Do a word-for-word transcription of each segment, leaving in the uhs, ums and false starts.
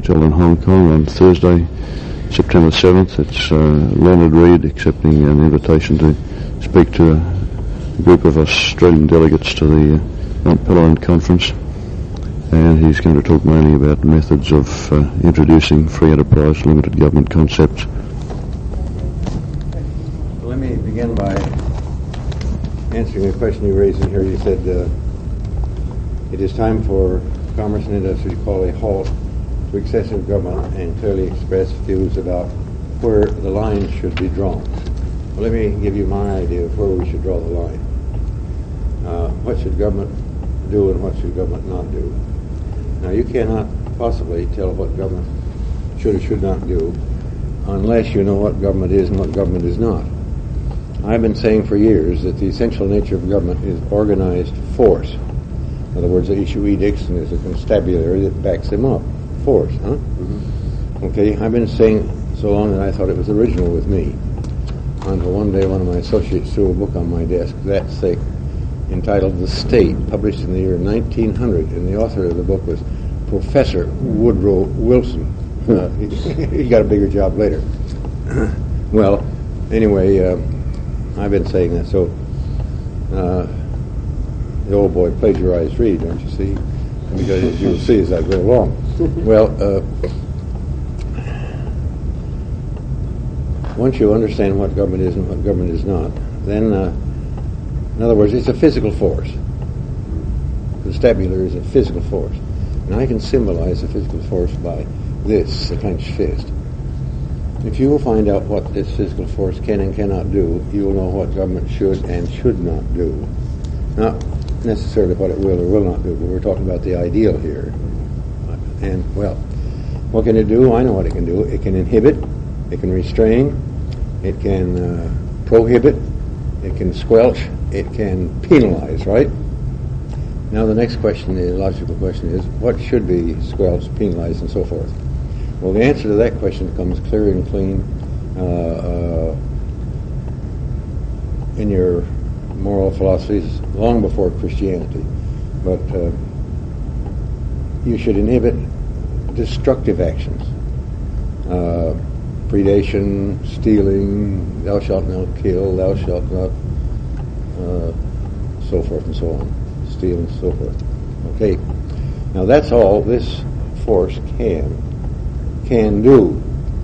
held in Hong Kong on Thursday, September seventh. It's uh, Leonard Reid accepting an invitation to speak to a group of Australian delegates to the uh, Mount Pelion Conference. And he's going to talk mainly about methods of uh, introducing free enterprise, limited government concepts. Let me begin by answering a question you raised in here. You said uh, it is time for commerce and industry to call a halt to excessive government and clearly express views about where the line should be drawn. Well, let me give you my idea of where we should draw the line. Uh, what should government do and what should government not do? Now, you cannot possibly tell what government should or should not do unless you know what government is and what government is not. I've been saying for years that the essential nature of government is organized force. In other words, they issue edicts and there's a constabulary that backs them up. Force, huh? Mm-hmm. Okay, I've been saying so long that I thought it was original with me. Until one day one of my associates threw a book on my desk, that thick, entitled The State, published in the year nineteen hundred, and the author of the book was Professor Woodrow Wilson. Uh, he, he got a bigger job later. Well, anyway, uh, I've been saying that, so uh, the old boy plagiarized Reed, don't you see? Because as you'll see as I go along. Well, uh, once you understand what government is and what government is not, then uh, in other words, it's a physical force. Constabulary is a physical force. And I can symbolize the physical force by this, the clenched fist. If you will find out what this physical force can and cannot do, you will know what government should and should not do. Not necessarily what it will or will not do, but we're talking about the ideal here. And, well, what can it do? I know what it can do. It can inhibit, it can restrain, it can uh, prohibit, it can squelch, it can penalize, right? Now the next question, the logical question is, what should be squelched, penalized, and so forth? Well, the answer to that question comes clear and clean uh, uh, in your moral philosophies long before Christianity. But uh, you should inhibit destructive actions. Uh, predation, stealing, thou shalt not kill, thou shalt not Uh, so forth and so on, steel and so forth. Okay, now that's all this force can can do,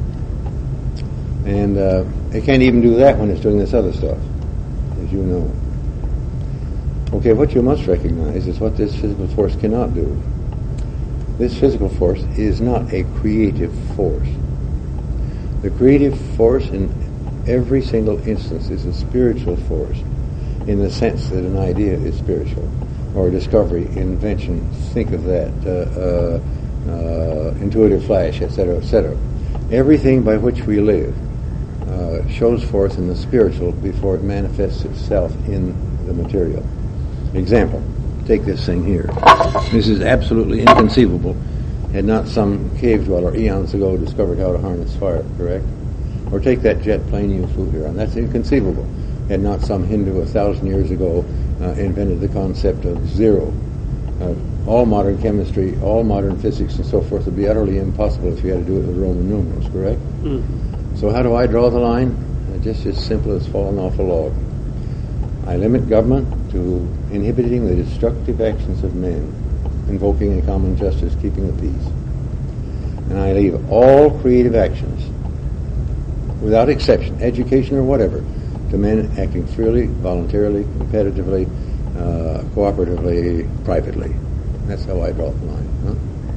and uh, it can't even do that when it's doing this other stuff, as you know. Okay, what you must recognize is what this physical force cannot do. This physical force is not a creative force. The creative force in every single instance is a spiritual force, in the sense that an idea is spiritual, or discovery, invention, think of that, uh, uh, uh, intuitive flash, et cetera, et cetera. Everything by which we live uh, shows forth in the spiritual before it manifests itself in the material. Example, take this thing here. This is absolutely inconceivable had not some cave dweller eons ago discovered how to harness fire, correct? Or take that jet plane you flew here on. That's inconceivable had not some Hindu a thousand years ago uh, invented the concept of zero. Uh, all modern chemistry, all modern physics and so forth would be utterly impossible if you had to do it with Roman numerals, correct? Mm-hmm. So how do I draw the line? Uh, just as simple as falling off a log. I limit government to inhibiting the destructive actions of men, invoking a common justice, keeping the peace. And I leave all creative actions, without exception, education or whatever, to men acting freely, voluntarily, competitively, uh, cooperatively, privately. That's how I draw the line. Huh?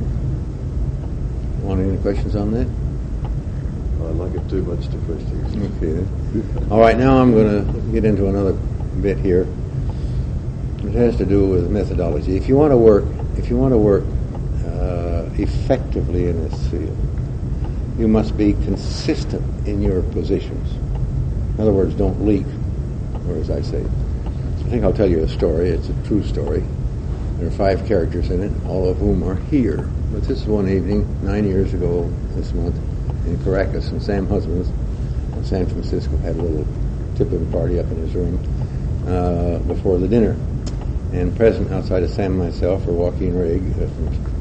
Want any questions on that? I like it too much to question. Okay. All right, now I'm going to get into another bit here. It has to do with methodology. If you want to work, if you want to work uh, effectively in this field, you must be consistent in your positions. In other words, don't leak, or as I say. I think I'll tell you a story. It's a true story. There are five characters in it, all of whom are here. But this is one evening, nine years ago this month, in Caracas, and Sam Husbands in San Francisco had a little tipping party up in his room uh, before the dinner. And present outside of Sam and myself are Joaquin Rigg uh, from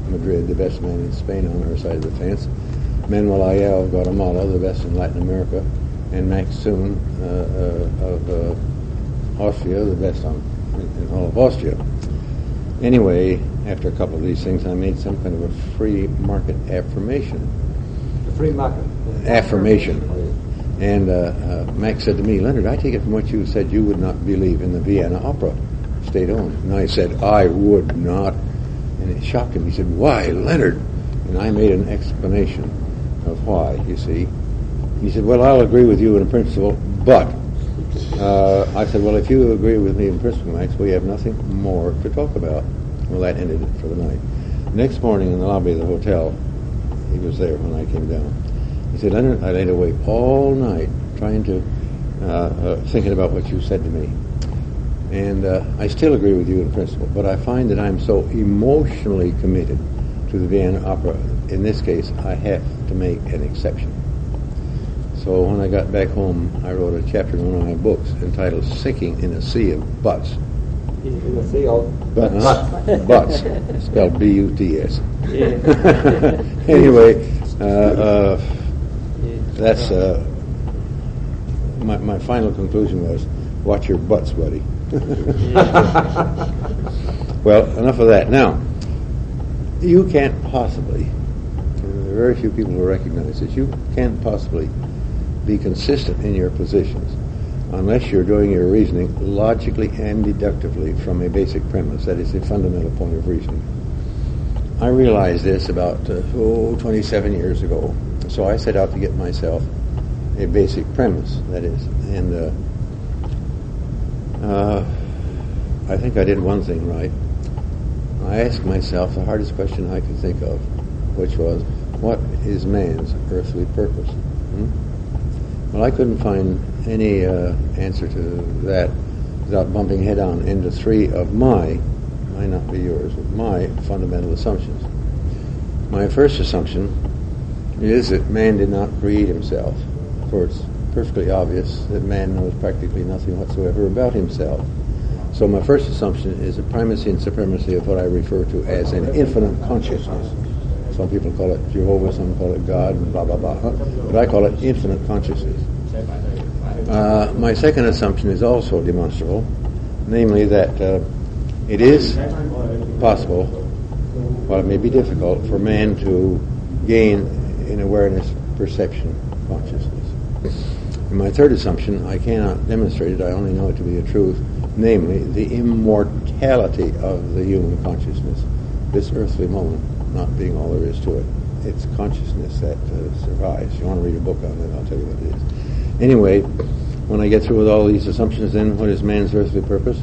Madrid, the best man in Spain on our side of the fence. Manuel Ayala of Guatemala, the best in Latin America. And Max Soon uh, uh, of uh, Austria, the best on, in all of Austria. Anyway, after a couple of these things, I made some kind of a free market affirmation. The free market? Affirmation. And uh, uh, Max said to me, Leonard, I take it from what you said you would not believe in the Vienna Opera, state-owned. And I said, I would not. And it shocked him. He said, why, Leonard? And I made an explanation of why, you see. He said, well, I'll agree with you in principle, but uh, I said, well, if you agree with me in principle, Max, we have nothing more to talk about. Well, that ended it for the night. The next morning in the lobby of the hotel, he was there when I came down. He said, Leonard, I laid awake all night trying to, uh, uh, thinking about what you said to me. And uh, I still agree with you in principle, but I find that I'm so emotionally committed to the Vienna Opera. In this case, I have to make an exception. So when I got back home, I wrote a chapter in one of my books entitled Sinking in a Sea of Butts. In a sea of Butts. Uh, butts. Spelled B U T S. Anyway, uh, uh, that's uh, my, my final conclusion was, watch your butts, buddy. Well, enough of that. Now, you can't possibly, there are very few people who recognize this, you can't possibly be consistent in your positions unless you're doing your reasoning logically and deductively from a basic premise, that is a fundamental point of reasoning. I realized this about uh, oh, twenty-seven years ago, so I set out to get myself a basic premise, that is, and uh, uh, I think I did one thing right. I asked myself the hardest question I could think of, which was, what is man's earthly purpose? Hmm? Well, I couldn't find any uh, answer to that without bumping head on into three of my, might not be yours, but my fundamental assumptions. My first assumption is that man did not create himself, for it's perfectly obvious that man knows practically nothing whatsoever about himself. So my first assumption is the primacy and supremacy of what I refer to as an infinite consciousness. Some people call it Jehovah, some call it God, and blah, blah, blah. But I call it infinite consciousness. Uh, my second assumption is also demonstrable, namely that uh, it is possible, while it may be difficult, for man to gain in awareness, perception, consciousness. And my third assumption, I cannot demonstrate it, I only know it to be a truth, namely the immortality of the human consciousness, this earthly moment not being all there is to it. It's consciousness that uh, survives. If you want to read a book on it, I'll tell you what it is. Anyway, when I get through with all these assumptions, then what is man's earthly purpose?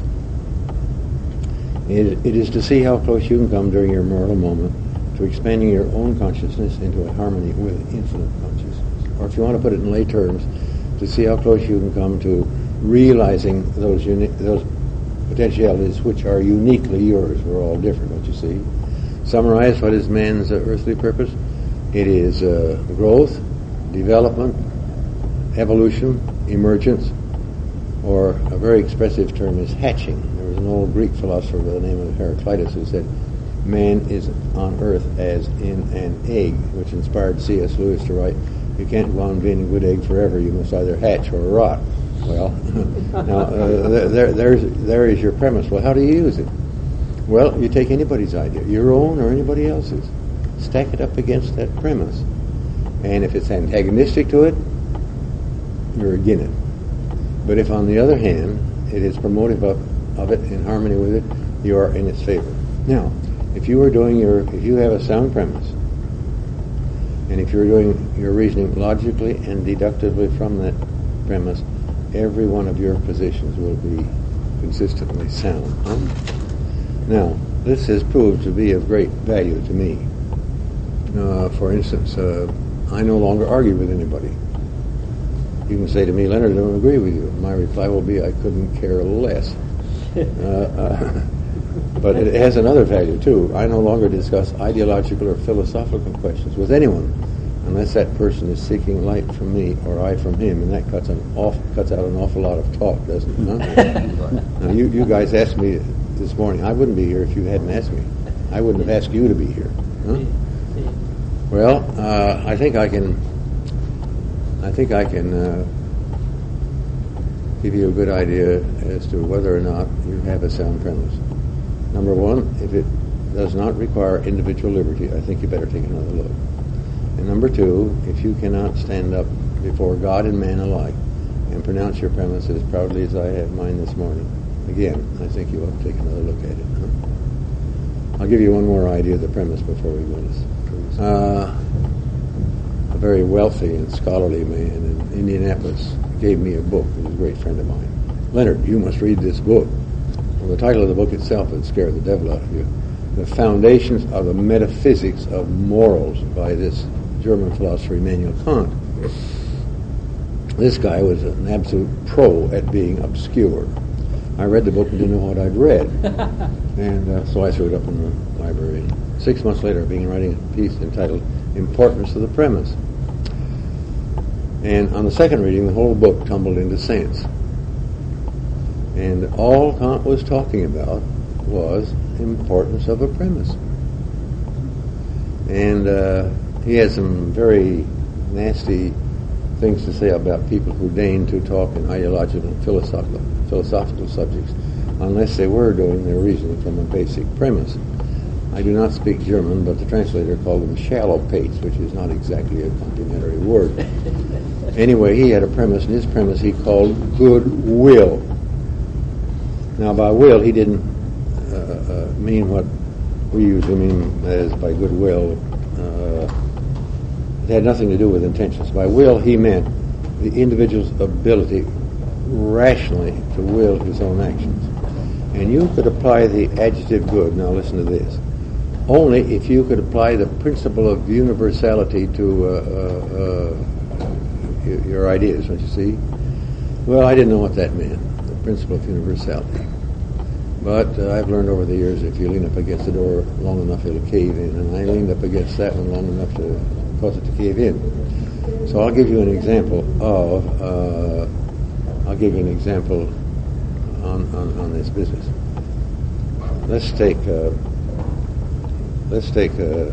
It, it is to see how close you can come during your mortal moment to expanding your own consciousness into a harmony with infinite consciousness. Or if you want to put it in lay terms, to see how close you can come to realizing those uni- those potentialities which are uniquely yours. We're all different, don't you see? Summarize, what is man's uh, earthly purpose? It is uh, growth, development, evolution, emergence, or a very expressive term is hatching. There was an old Greek philosopher by the name of Heraclitus who said, man is on earth as in an egg, which inspired C S Lewis to write, you can't go on being a good egg forever, you must either hatch or rot. Well, now, uh, there, there's, there is your premise. Well, how do you use it? Well, you take anybody's idea, your own or anybody else's, stack it up against that premise. And if it's antagonistic to it, you're against it. But if, on the other hand, it is promotive of, of it, in harmony with it, you are in its favor. Now, if you are doing your, if you have a sound premise, and if you're doing your reasoning logically and deductively from that premise, every one of your positions will be consistently sound. Huh? Now, this has proved to be of great value to me. Uh, for instance, uh, I no longer argue with anybody. You can say to me, Leonard, I don't agree with you. My reply will be, I couldn't care less. Uh, uh, but it has another value, too. I no longer discuss ideological or philosophical questions with anyone unless that person is seeking light from me or I from him, and that cuts, an off, cuts out an awful lot of talk, doesn't it? Huh? Now, you, you guys asked me this morning, I wouldn't be here if you hadn't asked me. I wouldn't have asked you to be here. Huh? Well, uh, I think I can. I think I can uh, give you a good idea as to whether or not you have a sound premise. Number one, if it does not require individual liberty, I think you better take another look. And number two, if you cannot stand up before God and man alike and pronounce your premise as proudly as I have mine this morning, again, I think you ought to take another look at it. Huh? I'll give you one more idea of the premise before we go this. Uh, a very wealthy and scholarly man in Indianapolis gave me a book. He was a great friend of mine. Leonard, you must read this book. Well, the title of the book itself would scare the devil out of you. The Foundations of the Metaphysics of Morals by this German philosopher Immanuel Kant. This guy was an absolute pro at being obscure. I read the book and didn't know what I'd read. And uh, so I threw it up in the library. Six months later, I began writing a piece entitled Importance of the Premise. And on the second reading, the whole book tumbled into sense. And all Kant was talking about was importance of a premise. And uh, he had some very nasty things to say about people who deign to talk in ideological and philosophical, philosophical subjects unless they were doing their reasoning from a basic premise. I do not speak German, but the translator called them shallow pates, which is not exactly a complimentary word. Anyway, he had a premise, and his premise he called goodwill. Now, by will, he didn't uh, uh, mean what we usually mean as by goodwill. Uh, it had nothing to do with intentions. By will, he meant the individual's ability rationally to will his own actions. And you could apply the adjective good, now listen to this, only if you could apply the principle of universality to uh, uh, uh, your ideas, don't you see? Well, I didn't know what that meant, the principle of universality. But uh, I've learned over the years if you lean up against the door long enough, it'll cave in. And I leaned up against that one long enough to cause it to cave in. So I'll give you an example of, uh, I'll give you an example on, on, on this business. Let's take, uh, let's take uh,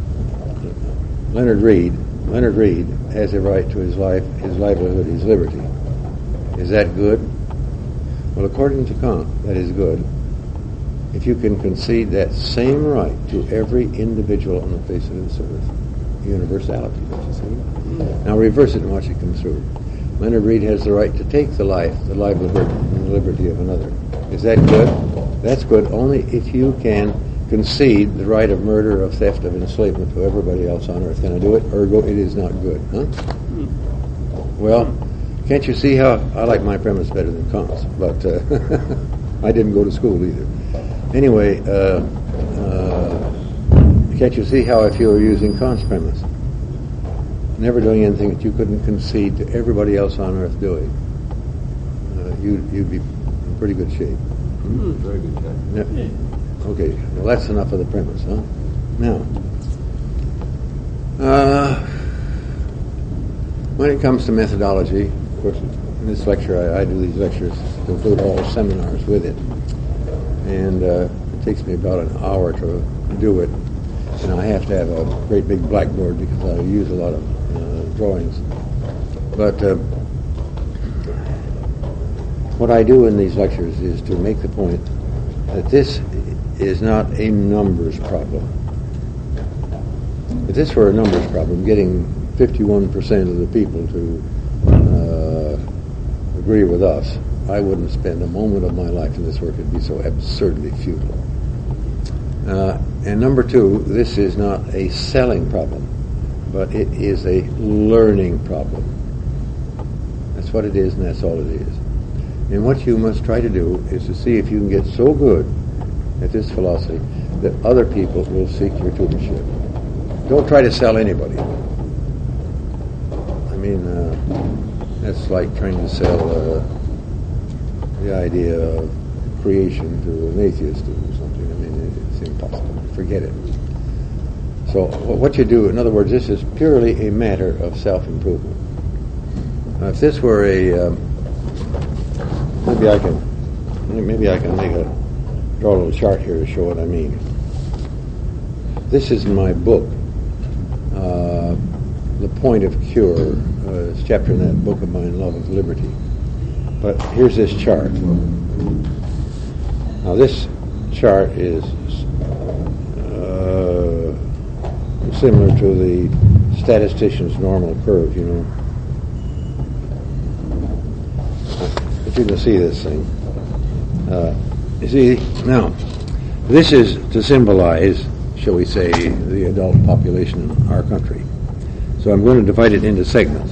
Leonard Reed. Leonard Reed has a right to his life, his livelihood, his liberty. Is that good? Well, according to Kant, that is good if you can concede that same right to every individual on the face of this earth. Universality, don't you see? Now reverse it and watch it come through. Leonard Reed has the right to take the life, the livelihood, and the liberty of another. Is that good? That's good only if you can concede the right of murder, of theft, of enslavement to everybody else on earth. Can I do it? Ergo, it is not good. Huh? Well, can't you see how I like my premise better than Kant's? But uh, I didn't go to school either. Anyway, uh, uh, can't you see how if you were using Kant's premise, never doing anything that you couldn't concede to everybody else on earth doing, uh, you'd, you'd be in pretty good shape. Hmm? Very good shape. Yeah. Okay, well that's enough of the premise, huh? Now, uh, when it comes to methodology, of course, in this lecture, I, I do these lectures to include all seminars with it. And uh, it takes me about an hour to do it. And I have to have a great big blackboard because I use a lot of uh, drawings. But uh, what I do in these lectures is to make the point that this is not a numbers problem. If this were a numbers problem, getting fifty-one percent of the people to uh, agree with us, I wouldn't spend a moment of my life in this work. It'd be so absurdly futile. Uh, and number two, this is not a selling problem, but it is a learning problem. That's what it is, and that's all it is. And what you must try to do is to see if you can get so good at this philosophy that other people will seek your tutorship. Don't try to sell anybody. I mean, uh, that's like trying to sell uh, the idea of creation to an atheist or something. I mean, it's impossible. Forget it. So what you do, in other words, this is purely a matter of self-improvement. Now, if this were a, um, maybe I can, maybe I can make a, draw a little chart here to show what I mean. this is my book, uh, The Point of Cure. Uh, it's a chapter in that book of mine, Love of Liberty. But here's this chart. Now this chart is uh, similar to the statistician's normal curve, you know. If you can see this thing. Uh, you see, now, this is to symbolize, shall we say, the adult population in our country. So I'm going to divide it into segments.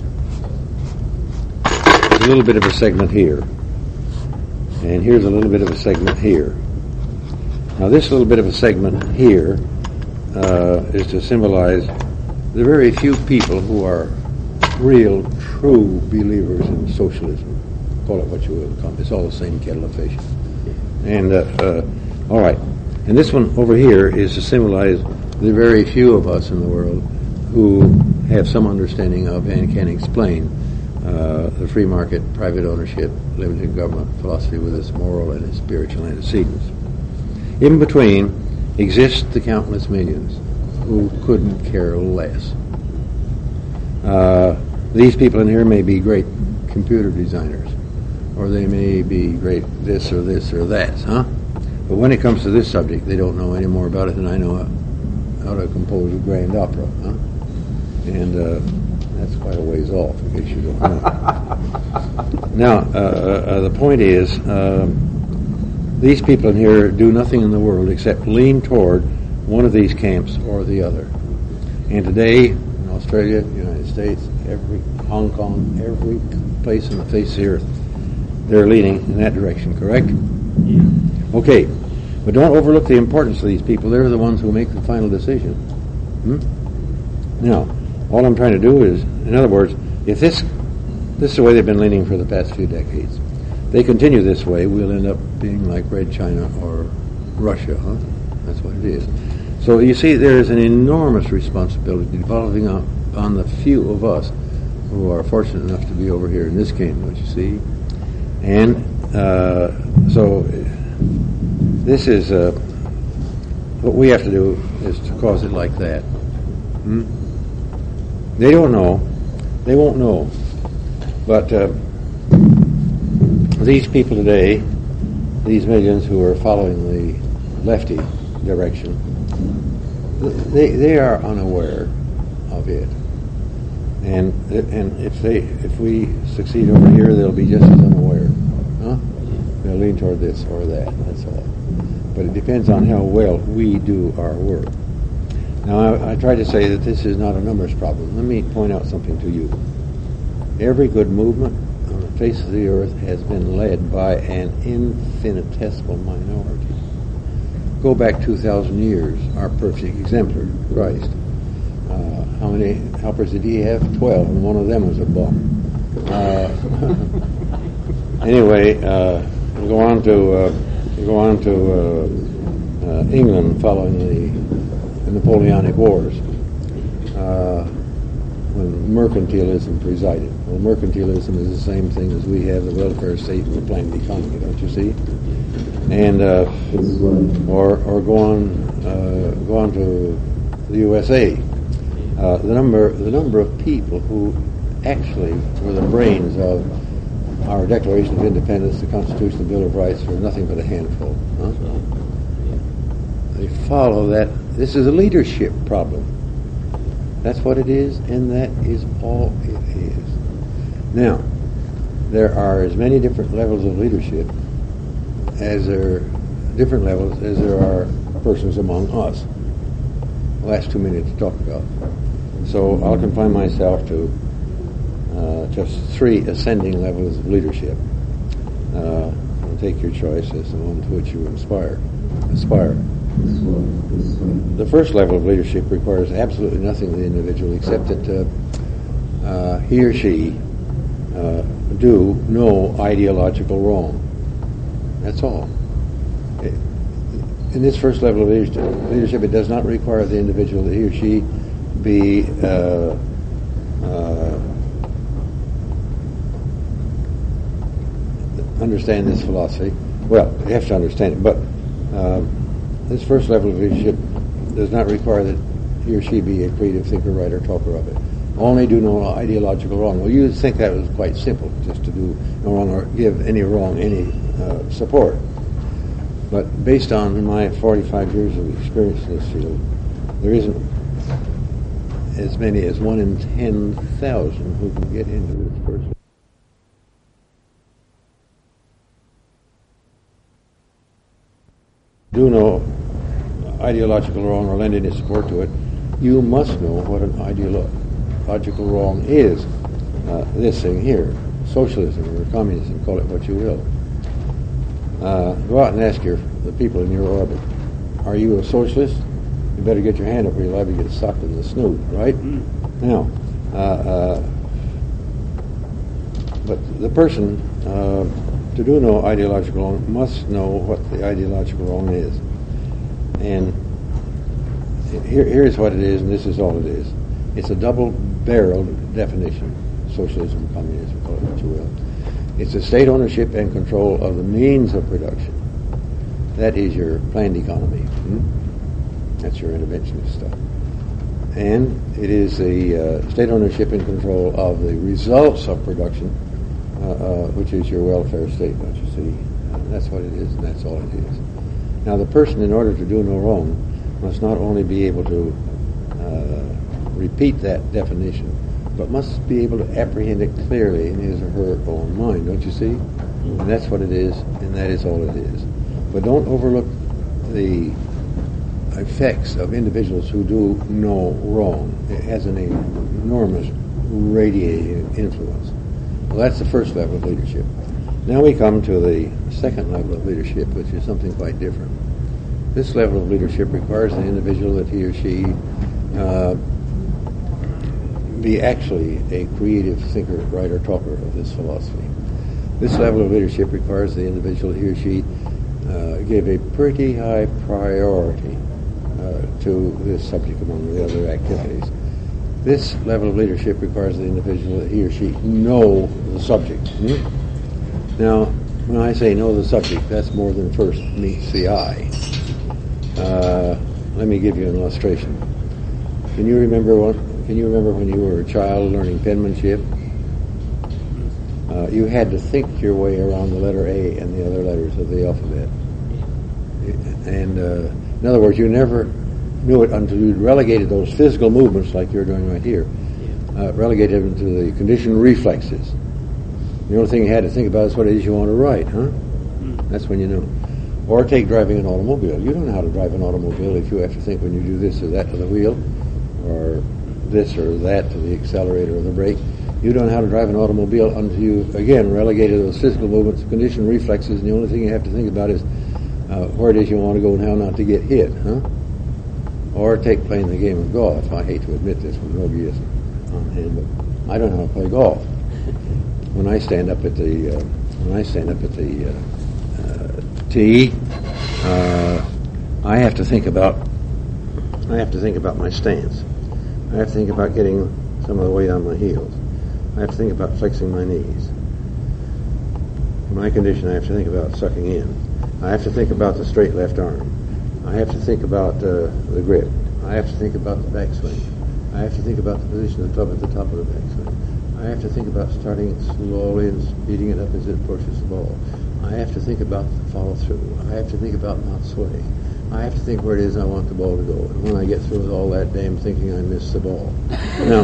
There's a little bit of a segment here. And here's a little bit of a segment here. Now this little bit of a segment here uh, is to symbolize the very few people who are real, true believers in socialism. Call it what you will. It's all the same kettle of fish. And, uh, uh, all right. And this one over here is to symbolize the very few of us in the world who have some understanding of and can explain uh, the free market, private ownership, limited government philosophy with its moral and its spiritual antecedents. In between exist the countless millions who couldn't care less. Uh, these people in here may be great computer designers, or they may be great this or this or that, huh? But when it comes to this subject, they don't know any more about it than I know how to compose a grand opera, huh? And uh, that's quite a ways off, in case you don't know. Now, uh, uh, the point is, uh, these people in here do nothing in the world except lean toward one of these camps or the other. And today, in Australia, United States, every Hong Kong, every place on the face of the earth, they're leaning in that direction, correct? Yeah. Okay, but don't overlook the importance of these people. They're the ones who make the final decision. Hmm? Now, all I'm trying to do is, in other words, if this this is the way they've been leaning for the past few decades, they continue this way, we'll end up being like Red China or Russia, huh? That's what it is. So you see, there is an enormous responsibility devolving on, on the few of us who are fortunate enough to be over here in this game, don't you see? And uh, so this is uh, what we have to do is to cause it like that. Hmm? They don't know. They won't know. But uh, these people today, these millions who are following the lefty direction, they they are unaware of it. And and if they if we succeed over here, they'll be just as unaware. Huh? They'll lean toward this or that. That's all. But it depends on how well we do our work. Now, I, I try to say that this is not a numbers problem. Let me point out something to you. Every good movement on the face of the earth has been led by an infinitesimal minority. Go back two thousand years, our perfect exemplar, Christ. Uh, how many helpers did he have? Twelve, and one of them was a bum. Uh, anyway, uh, we go on to uh, we go on to uh, uh, England following the the Napoleonic Wars, uh, when mercantilism presided. Well, mercantilism is the same thing as we have the welfare state and the planned economy, don't you see? And uh, or or go on uh, go on to the U S A. Uh, the number the number of people who actually were the brains of our Declaration of Independence, the Constitution, the Bill of Rights, are nothing but a handful. Huh? They follow that. This is a leadership problem. That's what it is, and that is all it is. Now, there are as many different levels of leadership as there different levels as there are persons among us. Well, that's too many to talk about. So I'll confine myself to uh, just three ascending levels of leadership. Uh, and take your choice as the one to which you inspire, aspire. The first level of leadership requires absolutely nothing of the individual except that uh, uh, he or she uh, do no ideological wrong. That's all. It, in this first level of leadership, leadership, it does not require the individual that he or she be uh, uh, understand this philosophy. Well, you have to understand it, but uh, this first level of leadership does not require that he or she be a creative thinker, writer, talker of it. Only do no ideological wrong. Well, you'd think that was quite simple, just to do no wrong or give any wrong any uh, support. But based on my forty-five years of experience in this field, there isn't as many as one in ten thousand who can get into this person. Do no ideological wrong or lend any support to it, you must know what an ideological wrong is. Uh, this thing here, socialism or communism, call it what you will. Uh, go out and ask your the people in your orbit, are you a socialist? You better get your hand up or you'll liable to get sucked in the snoot, right? Mm. Now, uh, uh, but the person, uh, to do no ideological wrong, must know what the ideological wrong is. And here, here's what it is, and this is all it is. It's a double-barreled definition, socialism, communism, call it what you will. It's a state ownership and control of the means of production. That is your planned economy. Hmm? That's your interventionist stuff. And it is the uh, state ownership and control of the results of production, uh, uh, which is your welfare state, don't you see? Uh, that's what it is, and that's all it is. Now, the person, in order to do no wrong, must not only be able to uh, repeat that definition, but must be able to apprehend it clearly in his or her own mind, don't you see? Mm-hmm. And that's what it is, and that is all it is. But don't overlook the effects of individuals who do no wrong. It has an enormous radiating influence. Well, that's the first level of leadership. Now we come to the second level of leadership, which is something quite different. This level of leadership requires the individual that he or she uh, be actually a creative thinker, writer, talker of this philosophy. This level of leadership requires the individual, he or she, uh, give a pretty high priority uh, to this subject among the other activities. This level of leadership requires the individual that he or she know the subject. Hmm? Now, when I say know the subject, that's more than first meets the eye. Uh, let me give you an illustration. Can you remember what? Can you remember when you were a child learning penmanship? Uh, you had to think your way around the letter A and the other letters of the alphabet. And uh, in other words, you never knew it until you relegated those physical movements like you're doing right here, uh, relegated them to the conditioned reflexes. The only thing you had to think about is what it is you want to write, huh? That's when you know. Or take driving an automobile. You don't know how to drive an automobile if you have to think when you do this or that to the wheel, or this or that to the accelerator or the brake. You don't know how to drive an automobile until you, again, relegated those physical movements, conditioned reflexes, and the only thing you have to think about is uh, where it is you want to go and how not to get hit, huh? Or take playing the game of golf. I hate to admit this when Rogie isn't on hand, but I don't know how to play golf. When I stand up at the uh, when I stand up at the uh, uh, tee, uh, I have to think about I have to think about my stance. I have to think about getting some of the weight on my heels. I have to think about flexing my knees. In my condition, I have to think about sucking in. I have to think about the straight left arm. I have to think about uh, the grip. I have to think about the backswing. I have to think about the position of the club at the top of the backswing. I have to think about starting slowly and speeding it up as it approaches the ball. I have to think about the follow through. I have to think about not swaying. I have to think where it is I want the ball to go. And when I get through with all that damn thinking, I miss the ball. Now,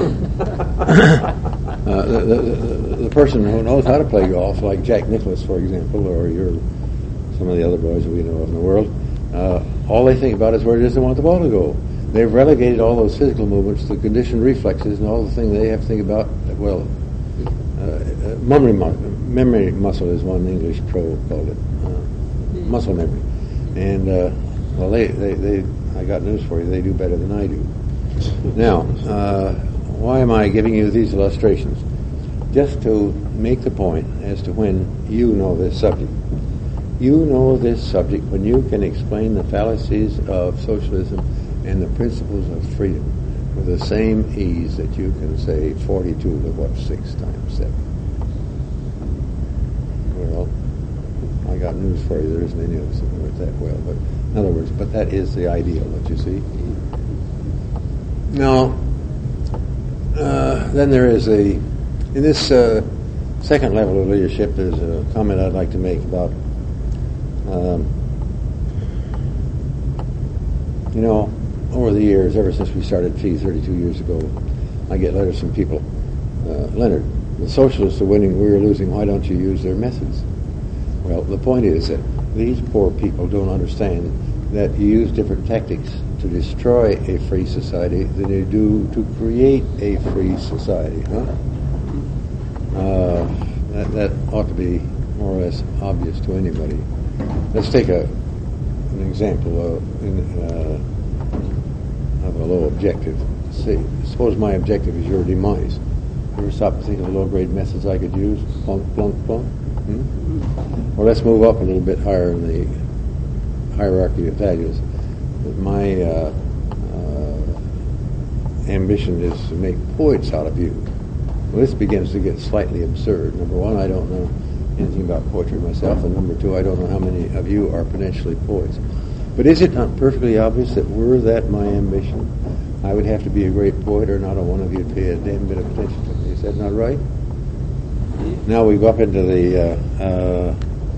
uh, the, the, the, the person who knows how to play golf, like Jack Nicklaus, for example, or your, some of the other boys that we know of in the world, uh, all they think about is where it is they want the ball to go. They've relegated all those physical movements to conditioned reflexes and all the things they have to think about. Well, uh, memory, mu- memory muscle is one English pro called it, uh, muscle memory. And, uh, well, they, they, they, I got news for you, they do better than I do. Now, uh, why am I giving you these illustrations? Just to make the point as to when you know this subject. You know this subject when you can explain the fallacies of socialism and the principles of freedom with the same ease that you can say forty-two to what, six times seven. Well, I got news for you, there isn't any of us that work that well, but in other words, but that is the ideal, don't you see? Now, uh, then there is a, in this uh, second level of leadership, there's a comment I'd like to make about, um, you know, over the years, ever since we started Fee thirty-two years ago, I get letters from people. Uh, Leonard, the socialists are winning, we're losing, why don't you use their methods? Well, the point is that these poor people don't understand that you use different tactics to destroy a free society than you do to create a free society, huh? Uh, that, that ought to be more or less obvious to anybody. Let's take a an example of, in, uh, of a low objective. See, suppose my objective is your demise. You ever stop and think of the low-grade methods I could use? Plunk, plunk, plunk. Hmm? Or let's move up a little bit higher in the hierarchy of values. My uh, uh, ambition is to make poets out of you. Well, this begins to get slightly absurd. Number one, I don't know anything about poetry myself, and number two, I don't know how many of you are potentially poets. But is it not perfectly obvious that were that my ambition, I would have to be a great poet, or not a one of you to pay a damn bit of attention to me? Is that not right? Now we go up into the uh, uh,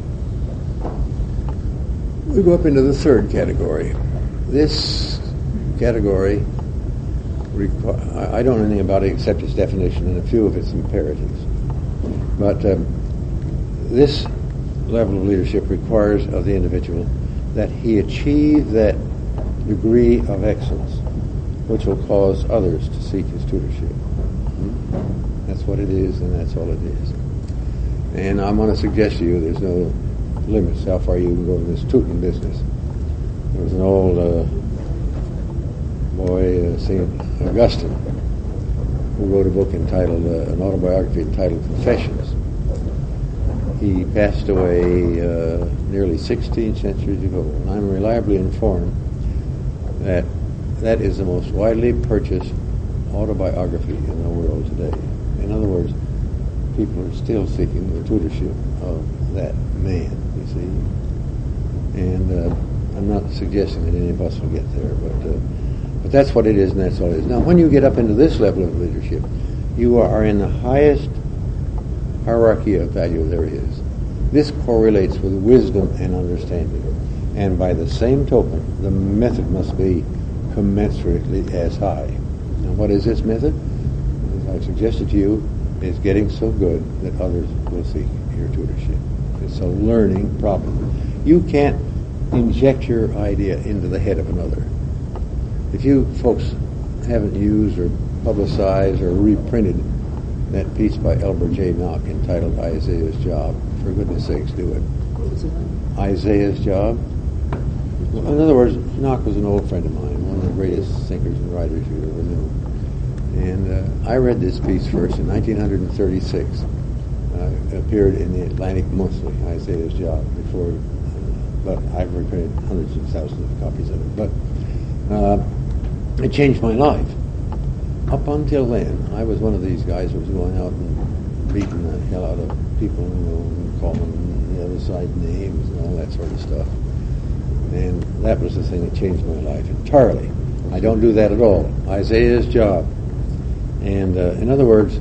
we go up into the third category. This category, requ- I don't know anything about it except its definition and a few of its imperatives. But um, this level of leadership requires of the individual that he achieve that degree of excellence which will cause others to seek his tutorship. Hmm? That's what it is, and that's all it is. And I'm going to suggest to you there's no limits how far you can go in this tutoring business. There was an old uh, boy, uh, Saint Augustine, who wrote a book entitled, uh, an autobiography entitled Confessions. He passed away uh, nearly sixteen centuries ago, and I'm reliably informed that that is the most widely purchased autobiography in the world today. In other words, people are still seeking the tutorship of that man, you see. And uh, I'm not suggesting that any of us will get there, but uh, but that's what it is, and that's all it is. Now, when you get up into this level of leadership, you are in the highest hierarchy of value there is. This correlates with wisdom and understanding. And by the same token, the method must be commensurately as high. Now, what is this method? As I've suggested to you, is getting so good that others will seek your tutorship. It's a learning problem. You can't inject your idea into the head of another. If you folks haven't used or publicized or reprinted that piece by Elbert J. Nock entitled Isaiah's Job, for goodness sakes, do it. What was it? Isaiah's Job. In other words, Nock was an old friend of mine, one of the greatest thinkers and writers you ever knew. And uh, I read this piece first in nineteen thirty-six. Uh, it appeared in the Atlantic Monthly, Isaiah's Job, before, uh, but I've reprinted hundreds of thousands of copies of it. But uh, it changed my life. Up until then, I was one of these guys who was going out and beating the hell out of people, you know, and calling them the other side names and all that sort of stuff. And that was the thing that changed my life entirely. I don't do that at all. Isaiah's Job. And uh, in other words,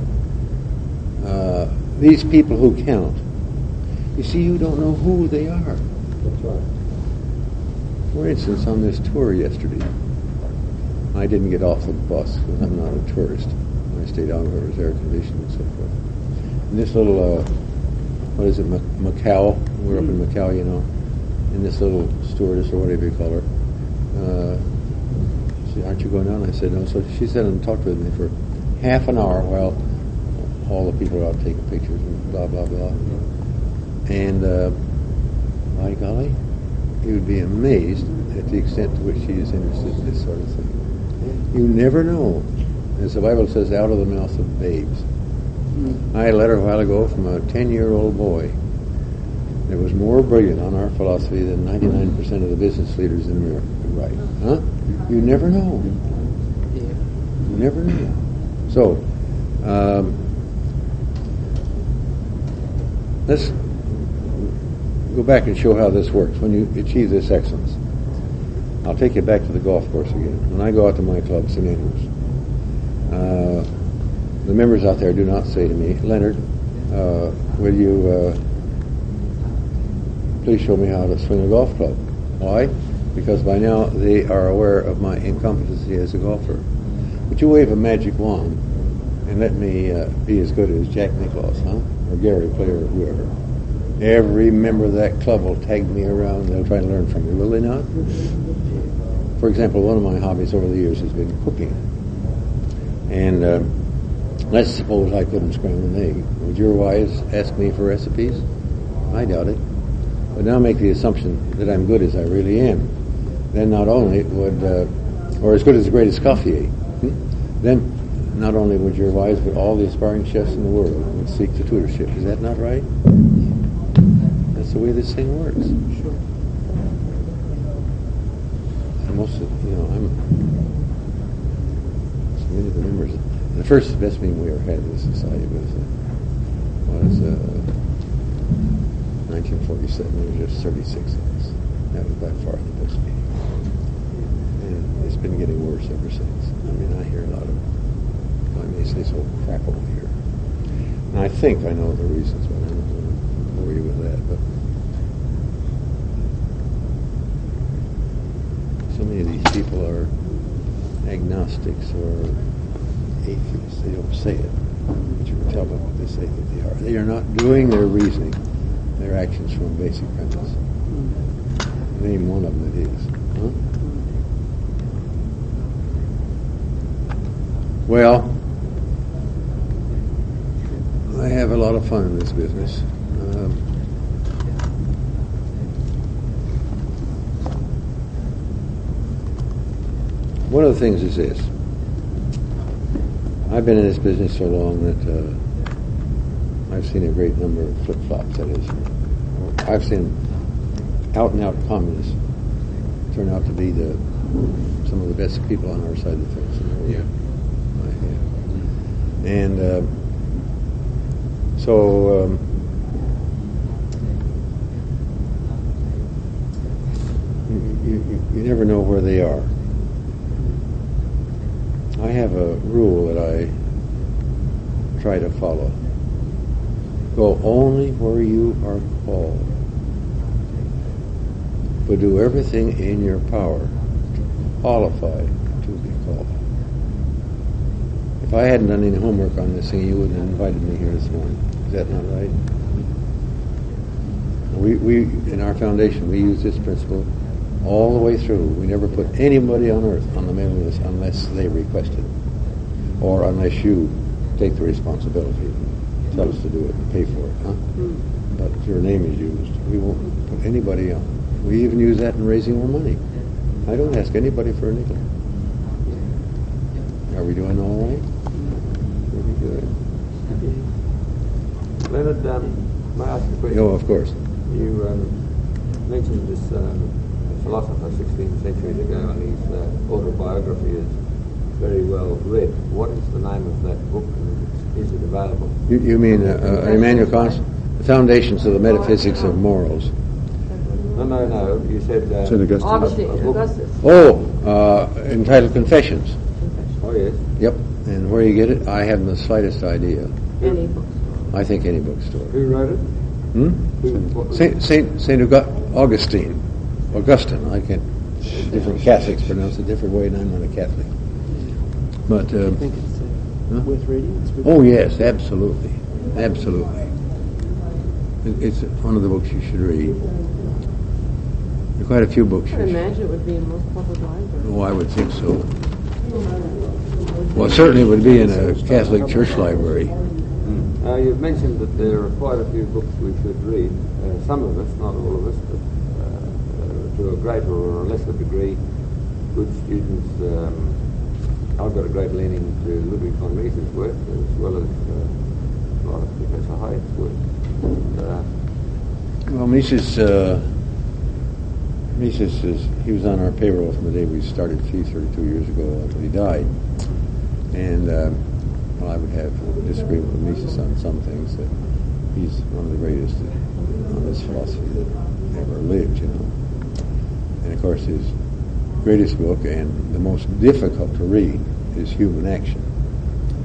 uh, these people who count, you see, you don't know who they are. That's right. For instance, on this tour yesterday, I didn't get off the bus because I'm not a tourist. I stayed on where it was air conditioned and so forth. And this little, uh, what is it, Macau? We're up in Macau, you know. And this little stewardess, or whatever you call her, uh, she said, aren't you going down? I said, no. So she sat and talked with me for half an hour while all the people are out taking pictures and blah, blah, blah. And, uh, by golly, you would be amazed at the extent to which she is interested in this sort of thing. You never know. As the Bible says, out of the mouth of babes. Mm. I had a letter a while ago from a ten-year-old boy that was more brilliant on our philosophy than ninety-nine percent of the business leaders in America could write. Huh? You never know. You never know. So, um, let's go back and show how this works when you achieve this excellence. I'll take you back to the golf course again. When I go out to my club, Saint Andrews, the members out there do not say to me, Leonard, uh, will you uh, please show me how to swing a golf club? Why? Because by now they are aware of my incompetency as a golfer. Would you wave a magic wand and let me uh, be as good as Jack Nicklaus, huh? Or Gary Player or whoever. Every member of that club will tag me around. They'll try to learn from me, will they not? For example, one of my hobbies over the years has been cooking. And uh, let's suppose I couldn't scramble an egg. Would your wives ask me for recipes? I doubt it. But now make the assumption that I'm good as I really am. Then not only would, uh, or as good as the greatest Escoffier, hmm? then not only would your wives, but all the aspiring chefs in the world would seek the tutorship. Is that not right? That's the way this thing works. Sure. And most of, you know, I'm, so many of the members, the first best meeting we ever had in this society was, uh, was, uh, nineteen forty-seven. There were just thirty-six of us. That was by far the best meeting. And it's been getting worse ever since. I mean, I hear a lot of, I may say so, crap over here. And I think I know the reasons, but I'm not going to bore you with that. But so many of these people are agnostics or atheists. They don't say it, but you can tell by what they say that they are. They are not doing their reasoning, their actions from a basic premise. Name one of them that is. Huh? Well, I have a lot of fun in this business. Um, one of the things is this. I've been in this business so long that uh, I've seen a great number of flip-flops, that is. I've seen out-and-out communists turn out to be the some of the best people on our side of the fence in the world. Yeah. I have. And uh, so um, you, you, you never know where they are. I have a rule that I try to follow. Go only where you are called, but do everything in your power to qualify to be called. If I hadn't done any homework on this thing, you wouldn't have invited me here this morning. Is that not right? We, we in our foundation, we use this principle all the way through. We never put anybody on earth on the mailing list unless they request it, or unless you take the responsibility and tell us to do it and pay for it. Huh? Mm. But if your name is used, we won't put anybody on. We even use that in raising more money. I don't ask anybody for a nickel. Are we doing all right? Pretty good. Leonard, um, may I ask you a question? Oh, of course. You um, mentioned this um, philosopher sixteen centuries ago, and his uh, autobiography is very well read. What is the name of that book, and is it available? You, you mean uh, uh, Immanuel Kant's The Foundations of the Metaphysics of Morals? No, no, no. You said uh, Saint Augustine. a, a book. Oh, uh, entitled Confessions. Oh, yes. Yep. And where you get it, I haven't the slightest idea. Any bookstore. I think any bookstore. Who wrote it? Hmm? Who, what was Saint Saint Saint Augu- Augustine, Augustine. I can't. Different Catholics pronounce it a different way, and I'm not a Catholic. But uh, I think it's uh, huh? worth reading. It's worth oh yes, absolutely, absolutely. It, it's one of the books you should read. There are quite a few books. I would imagine it would be in most public libraries. Oh, I would think so. Well, certainly it would be in a Catholic church library. Mm. Uh, you've mentioned that there are quite a few books we should read. Uh, some of us, not all of us, but uh, uh, to a greater or a lesser degree, good students. Um, I've got a great leaning to Ludwig von Mises' work, as well as uh, a lot of Professor Hayek's work. And, uh, Well, Mises, uh, Mises is, he was on our payroll from the day we started F E E thirty-two years ago until he died. And um, well, I would have disagreement with Mises on some things. That he's one of the greatest on this philosophy that ever lived, you know. And of course, his greatest book and the most difficult to read is Human Action.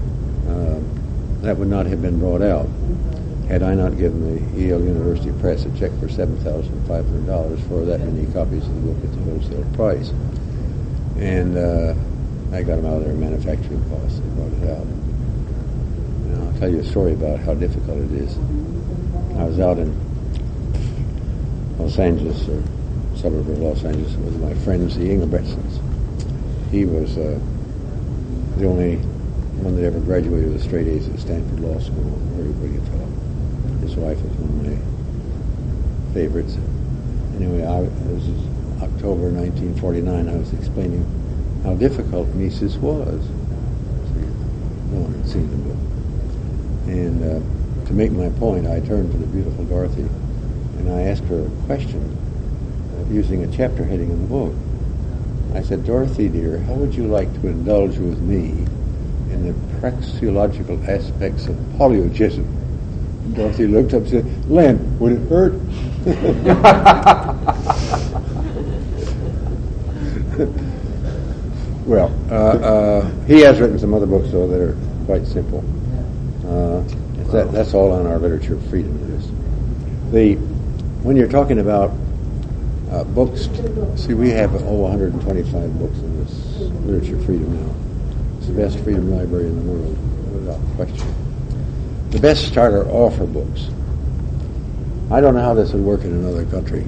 uh, that would not have been brought out had I not given the Yale University Press a check for seven thousand five hundred dollars for that many copies of the book at the wholesale price. And uh, I got them out of their manufacturing costs and brought it out. And I'll tell you a story about how difficult it is. I was out in Los Angeles, or suburb of Los Angeles, with my friends, the Ingebrigtsens. He was uh, the only one that ever graduated with straight A's at Stanford Law School. Very brilliant fellow. His wife was one of my favorites. Anyway, I, it was October nineteen forty-nine. I was explaining how difficult Mises was. No one had seen the book. And uh, to make my point, I turned to the beautiful Dorothy, and I asked her a question uh, using a chapter heading in the book. I said, "Dorothy, dear, how would you like to indulge with me in the praxeological aspects of polygism?" And Dorothy looked up and said, "Len, would it hurt?" Well, uh, uh, he has written some other books, though, that are quite simple. Uh, that, that's all on our literature of freedom list. The when you're talking about uh, books, see, we have oh one hundred twenty-five books in this literature of freedom now. It's the best freedom library in the world, without question. The best starter offer books. I don't know how this would work in another country,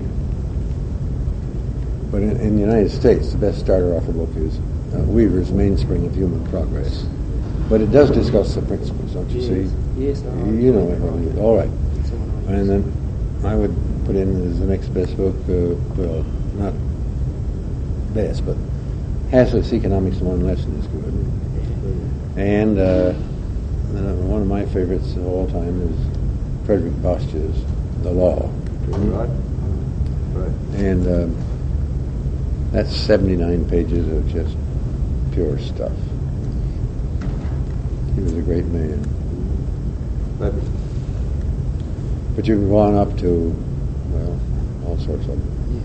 but in, in the United States, the best starter offer book is uh, Weaver's Mainspring of Human Progress. But it does discuss the principles, don't you Yes. see? Yes. no, You know it. All right. And then I would put in as the next best book, uh, well, not best, but Hazlitt's Economics in One Lesson is good. And uh, one of my favorites of all time is Frederick Bastia's The Law. Right. Right. And um, that's seventy-nine pages of just pure stuff. He was a great man. Maybe. But you can go on up to, well, all sorts of them.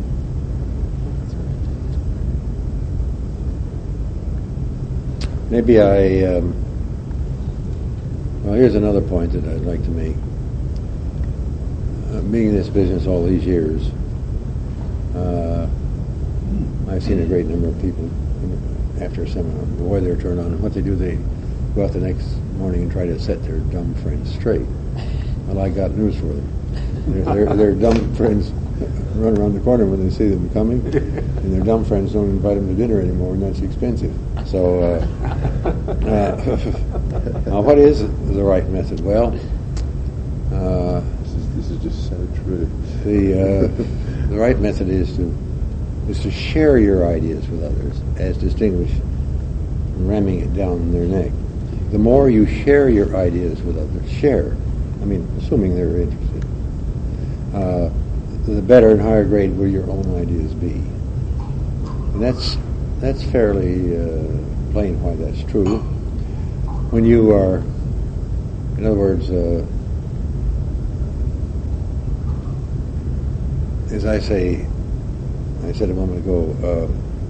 Maybe I, um, well, here's another point that I'd like to make. Uh, being in this business all these years, uh, I've seen a great number of people after a seminar, boy, they're turned on, and what they do, they go out the next morning and try to set their dumb friends straight. Well, I got news for them. Their, their, their dumb friends run around the corner when they see them coming, and their dumb friends don't invite them to dinner anymore, and that's expensive. So, uh, uh, now what is the right method? Well, uh, This is, this is just so true. the uh, the right method is to is to share your ideas with others, as distinguished from ramming it down their neck. The more you share your ideas with others, share, I mean, assuming they're interested, uh, the better and higher grade will your own ideas be. And that's that's fairly uh, plain why that's true. When you are, in other words, uh, as I say, I said a moment ago, uh,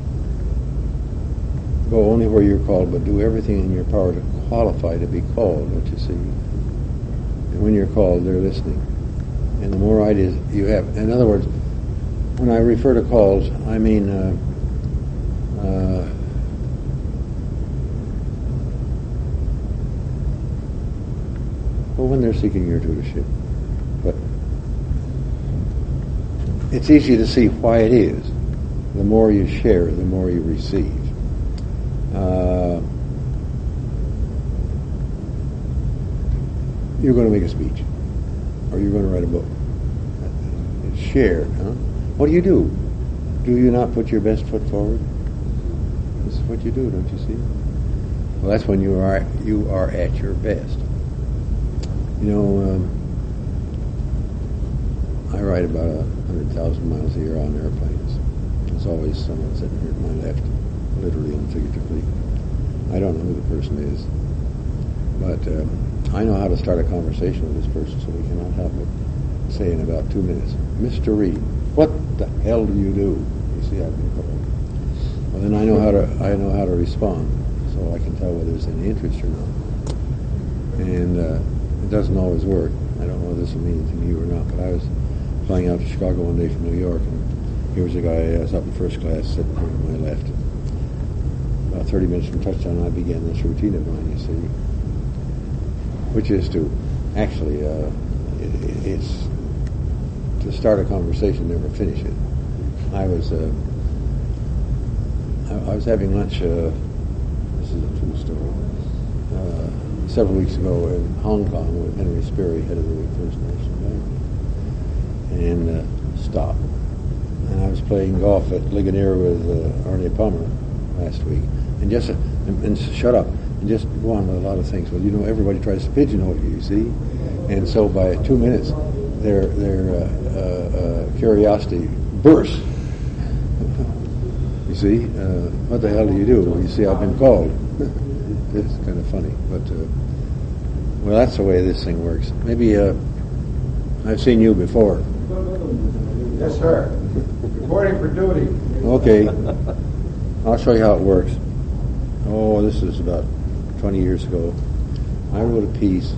go only where you're called, but do everything in your power to qualify to be called, don't you see? And when you're called, they're listening. And the more ideas you have, in other words, when I refer to calls, I mean, uh, uh, well, when they're seeking your tutorship. But it's easy to see why it is. The more you share, the more you receive. Uh, you're going to make a speech, or you're going to write a book. It's shared, huh? What do you do? Do you not put your best foot forward? This is what you do, don't you see? Well, that's when you are you are at your best. You know, um, I ride about a hundred thousand miles a year on airplanes. There's always someone sitting here to my left, literally and figuratively. I don't know who the person is, but um, I know how to start a conversation with this person, so we cannot help but say in about two minutes, "Mister Reed, what the hell do you do?" You see, I've been called. Well, then I know how to I know how to respond, so I can tell whether there's any interest or not. and uh, it doesn't always work. I don't know if this will mean anything to you or not, but I was flying out to Chicago one day from New York, and here was a guy, I was up in first class, sitting here to my left. About thirty minutes from touchdown, I began this routine of mine, you see, which is to actually, uh, it, it's to start a conversation, never finish it. I was, uh, I, I was having lunch, uh, this is a true story, uh, several weeks ago in Hong Kong with Henry Sperry, head of the First National Bank, and uh, stopped. And I was playing golf at Ligonier with uh, Arnie Palmer last week, and just uh, and, and shut up and just go on with a lot of things. Well, you know, everybody tries to pigeonhole you, you see, and so by two minutes, their their uh, uh, uh, curiosity bursts. You see, uh, what the hell do you do? Well, you see, I've been called. It's kind of funny, but uh, well, that's the way this thing works. Maybe uh, I've seen you before. Yes, sir. Reporting for duty. Okay, I'll show you how it works. Oh, this is about twenty years ago. I wrote a piece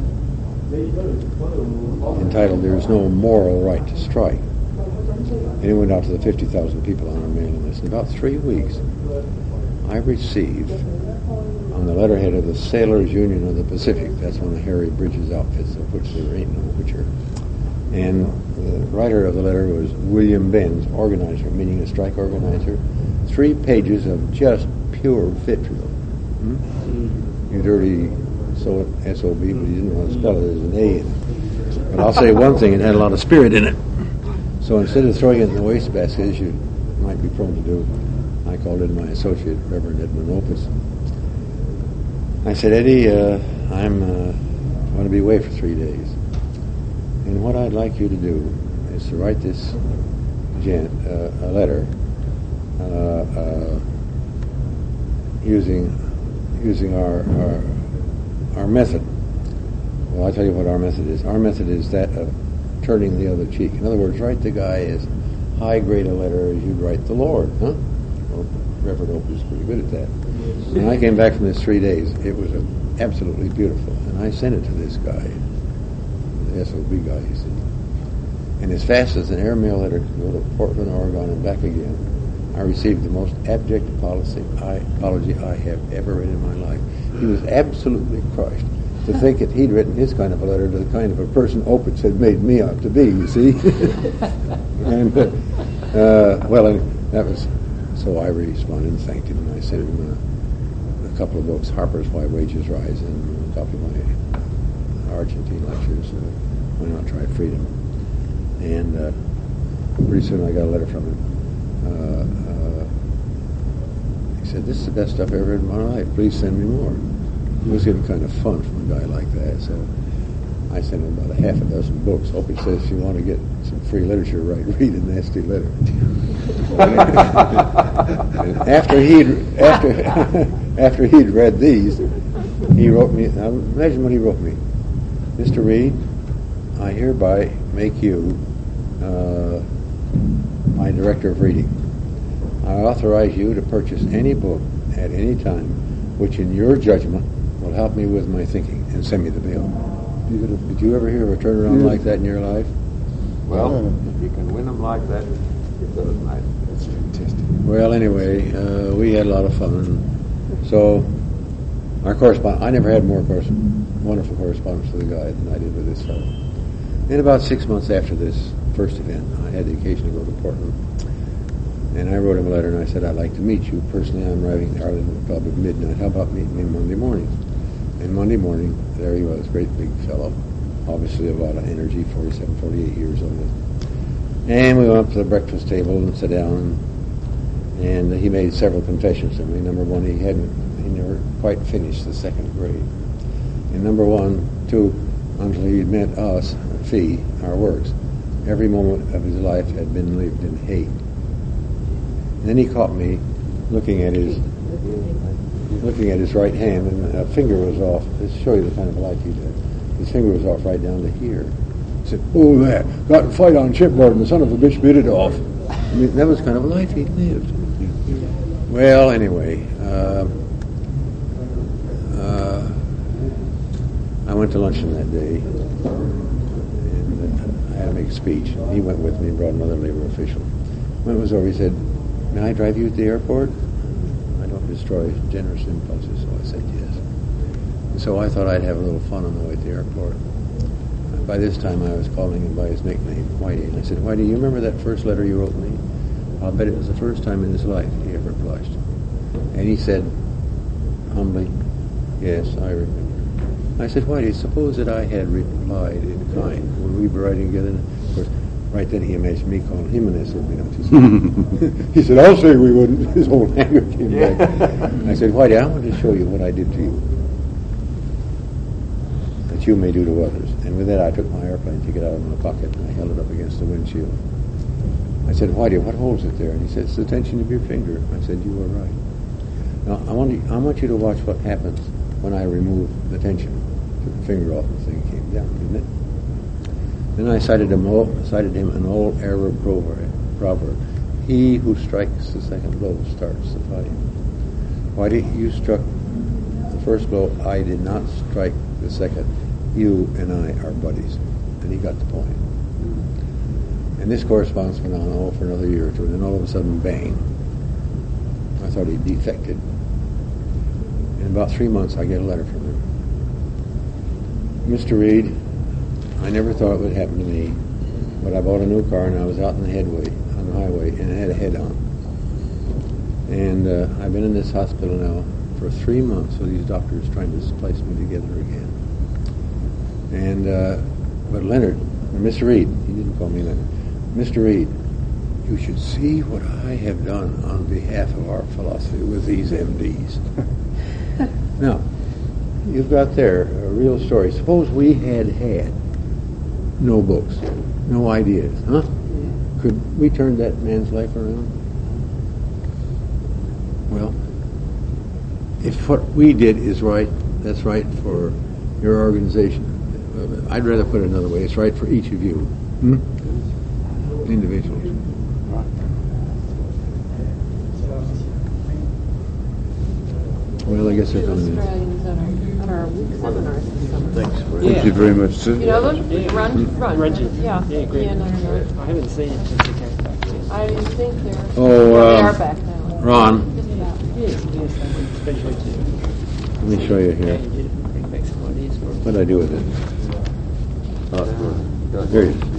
entitled "There is no moral right to strike," and it went out to the fifty thousand people on our mailing list. In about three weeks, I received on the letterhead of the Sailors Union of the Pacific, that's one of Harry Bridges' outfits, of which there ain't no whicher, and the writer of the letter was William Benz, organizer, meaning a strike organizer, three pages of just pure vitriol. Hmm? You dirty so S O B, but he didn't want to spell it, there's an A in it. But I'll say one thing, it had a lot of spirit in it. So instead of throwing it in the wastebasket, as you might be prone to do, I called in my associate, Reverend Edmund Opus. I said, Eddie, uh, I'm uh, going to be away for three days. And what I'd like you to do is to write this gent, uh, a letter uh, uh, using using our, our our method. Well, I'll tell you what our method is. Our method is that of turning the other cheek. In other words, write the guy as high-grade a letter as you'd write the Lord. Huh? Well, Reverend Opus is pretty good at that. When I came back from this three days, it was a, absolutely beautiful. And I sent it to this guy, the S O B guy, you see. And as fast as an airmail letter could go to Portland, Oregon, and back again, I received the most abject policy, I, apology I have ever read in my life. He was absolutely crushed to think that he'd written his kind of a letter to the kind of a person Opitz had made me out to be, you see. and, uh, well, and that was, so I responded and thanked him, and I sent him a, a couple of books, Harper's Why Wages Rise, and a couple of my Argentine lectures, uh, Why Not Try Freedom. And uh, pretty soon I got a letter from him. Uh, uh, he said, "This is the best stuff I ever read in my life. Please send me more." It was getting kind of fun from a guy like that, so I sent him about a half a dozen books. Hope he says, if you want to get some free literature, right, read a nasty letter. after he'd after after he'd read these, he wrote me. Now imagine what he wrote me, Mister Reed. I hereby make you uh, my director of reading. I authorize you to purchase any book at any time which in your judgment will help me with my thinking, and send me the bill. Did you ever hear of a turnaround like that in your life? Well, if you can win them like that, it does, mate. That's fantastic. Well, anyway, uh, we had a lot of fun. So, our correspondence, I never had more correspondence, wonderful correspondence with the guy than I did with this fellow. And about six months after this first event, I had the occasion to go to Portland. And I wrote him a letter and I said, I'd like to meet you. Personally, I'm arriving to Arlington Club at midnight. How about meeting me Monday morning? And Monday morning, there he was, great big fellow, obviously a lot of energy, forty-seven, forty-eight years old. And we went up to the breakfast table and sat down, and, and he made several confessions to me. Number one, he hadn't, he never quite finished the second grade. And number one, two, until he met us, fee, our works, every moment of his life had been lived in hate. And then he caught me looking at his looking at his right hand, and a finger was off. Let's show you the kind of life he led. His finger was off right down to here. He said, "Oh, that got in a fight on shipboard, and the son of a bitch bit it off." I mean, that was kind of a life he lived. Well, anyway, uh, uh, went to luncheon that day, and uh, I had to make a speech. He went with me and brought another labor official. When it was over, he said, "May I drive you to the airport?" I don't destroy generous impulses, so I said yes. And so I thought I'd have a little fun on the way to the airport. By this time, I was calling him by his nickname, Whitey. And I said, "Whitey, you remember that first letter you wrote me?" I'll bet it was the first time in his life he ever blushed. And he said, humbly, "Yes, I remember." I said, "Whitey, suppose that I had replied in kind. Would we be writing together?" And of course, right then he imagined me calling him an S O B. He said, "I'll say we wouldn't." His whole anger came back. I said, "Whitey, I want to show you what I did to you, that you may do to others." And with that, I took my airplane ticket out of my pocket and I held it up against the windshield. I said, "Whitey, what holds it there?" And he said, "It's the tension of your finger." I said, "You were right. Now, I want, you, I want you to watch what happens when I remove the tension." Took the finger off and the thing came down, didn't it? Then I cited him, all, cited him an old Arab proverb, proverb. "He who strikes the second blow starts the fight." Whitey, you struck the first blow. I did not strike the second. You and I are buddies. And he got the point. And this correspondence went on all for another year or two, and then all of a sudden, bang. I thought he'd defected. In about three months, I get a letter from him. "Mister Reed, I never thought it would happen to me, but I bought a new car and I was out in the headway, on the highway, and it had a head-on. And uh, I've been in this hospital now for three months with these doctors trying to splice me together again. And, uh, but Leonard, or Mister Reed," he didn't call me Leonard, "Mister Reed, you should see what I have done on behalf of our philosophy with these M Ds. Now, you've got there a real story. Suppose we had had no books, no ideas, huh? Could we turn that man's life around? Well, if what we did is right, that's right for your organization. I'd rather put it another way. It's right for each of you, hmm? individuals. Well, I guess they're coming in. Australians at our, at our week seminars this summer. Thanks. Thank you very much, sir. You know them? Yeah. Run, run. Reggie. Yeah. Yeah, great. Yeah, no, no, no. I haven't seen it since he came back. I think they're. Oh, well, they um, are back now. Ron, Just about. Yes, yes, I would especially to. let me show you Yeah, here. you did bring back some ideas for What did I do with it? Uh, Here it is.